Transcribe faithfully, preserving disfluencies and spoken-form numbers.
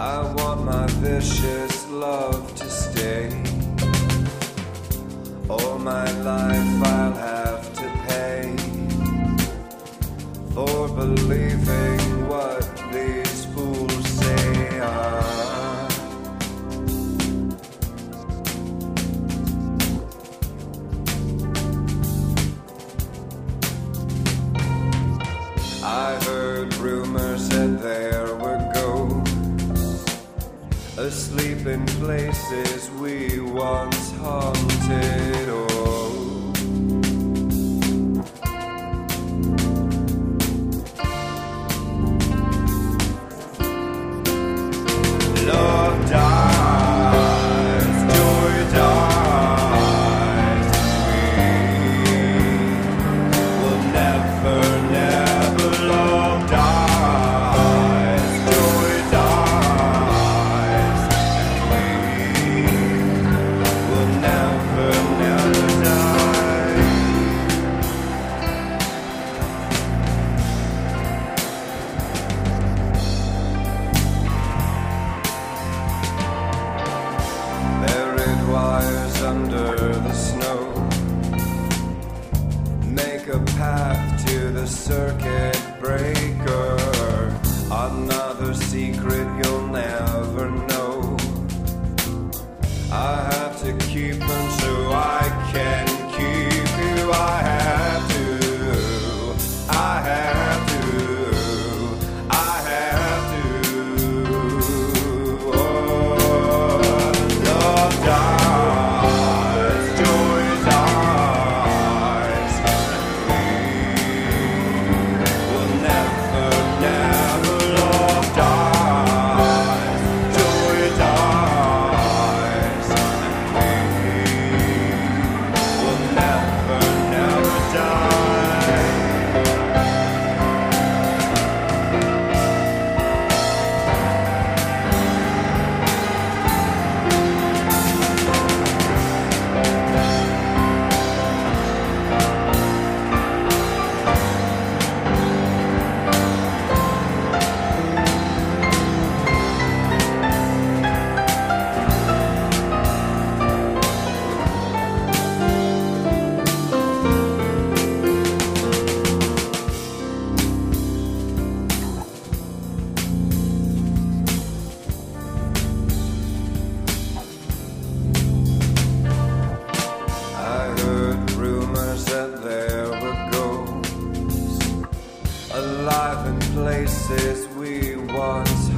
I want my vicious love to stay. All my life I'll have to pay for believing what these fools say. Ah. I heard rumors that there were ghosts asleep in places we once haunted. Oh, love dies, joy dies, we will never, never. Love dies, joy dies, will never, never die. Buried wires under the snow make a path to the circuit breaker. Another secret you'll never know. I have to keep them so I can keep you. I have to, I have to, I have to. Oh, love dies, joy dies, will never, never. Love dies, joy dies, will never, never die. I heard rumors that there were ghosts alive in places we once